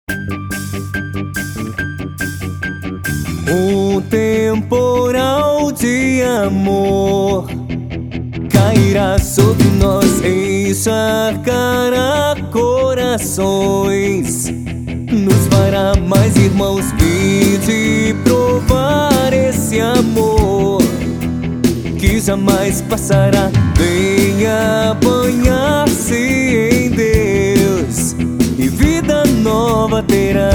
Um temporal de amor cairá sobre nós, encharcará corações, nos fará mais irmãos. Vinde provar esse amor que jamais passará. Venha banhar-se em Deus e vida nova terás.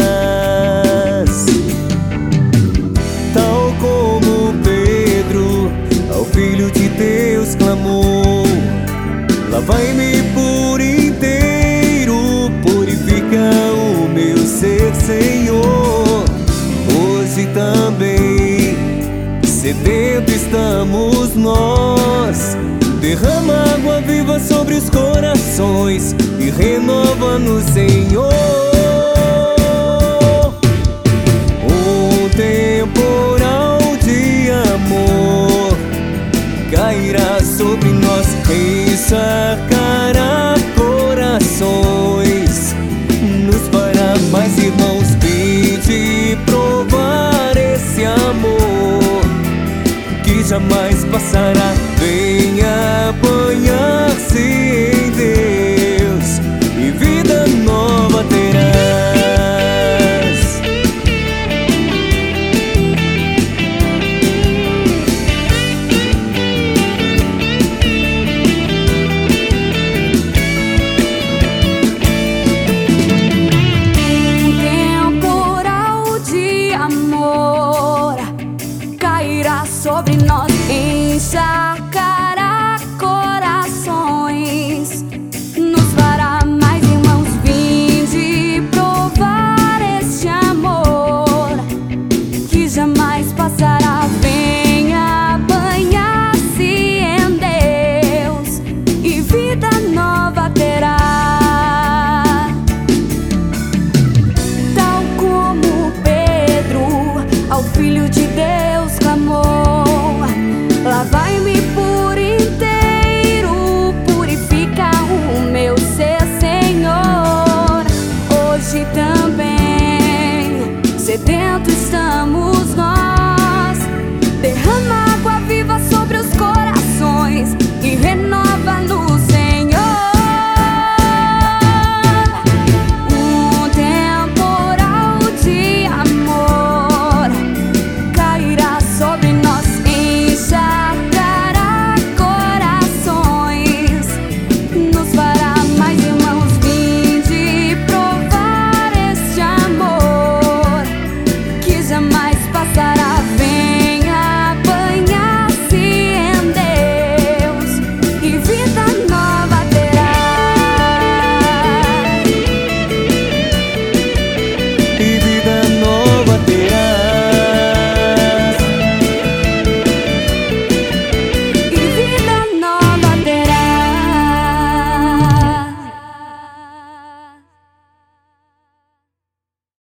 Tal como Pedro ao Filho de Deus clamou: lavai-me por inteiro, purifica o meu ser, Senhor. Hoje também sedento estamos nós. Derrama água viva sobre os corações e renova-nos, Senhor.